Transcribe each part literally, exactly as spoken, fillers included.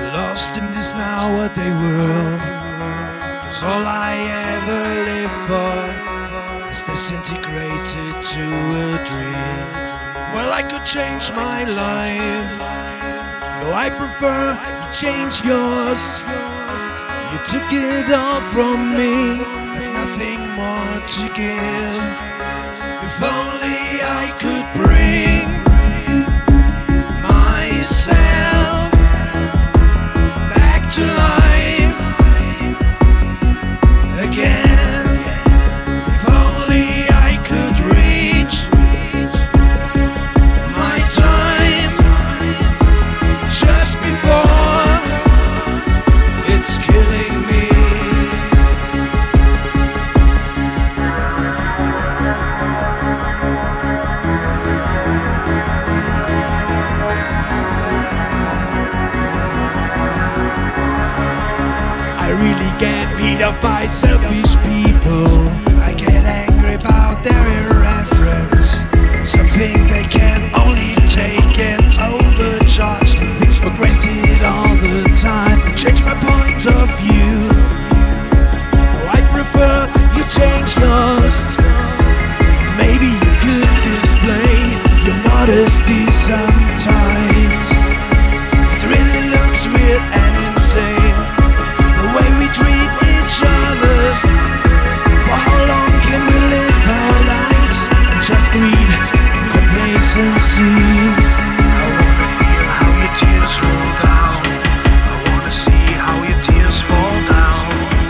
Lost in this nowadays world, 'cause all I ever live for is disintegrated to a dream. Well, I could change my life, no, I prefer you change yours. You took it all from me, I've nothing more to give. If only I could bring myself back to life again. If only I could reach my time just before it's killing me. I really get beat up by selfish people. I get angry about their irreverence. Something they can only take and overcharge. Take things for granted all the time. They change my point of view. Oh, I prefer you change yours. Maybe you could display your modesty sometimes. It really looks weird and insane, the way we treat each other. For how long can we live our lives in just greed and complacency? I wanna feel how your tears roll down. I wanna see how your tears fall down.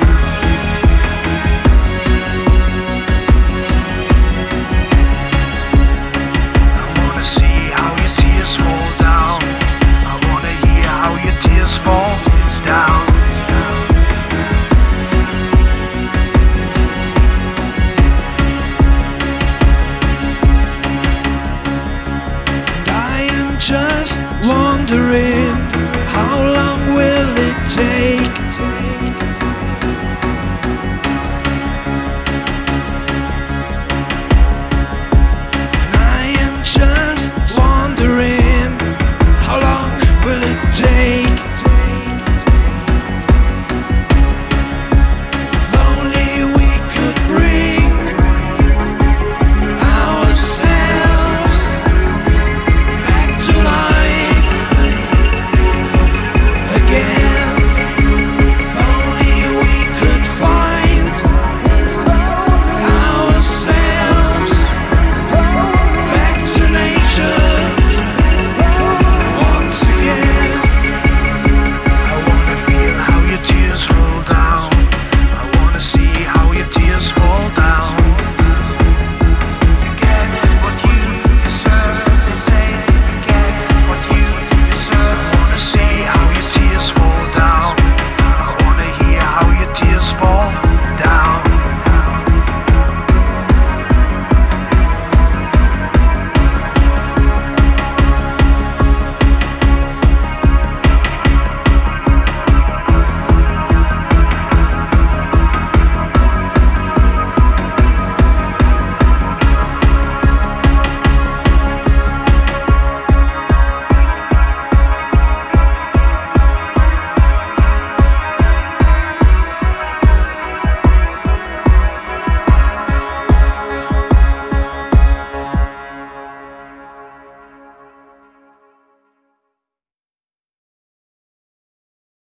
I wanna see how your tears fall down. I wanna hear how your tears fall down. Just wondering, how long will it take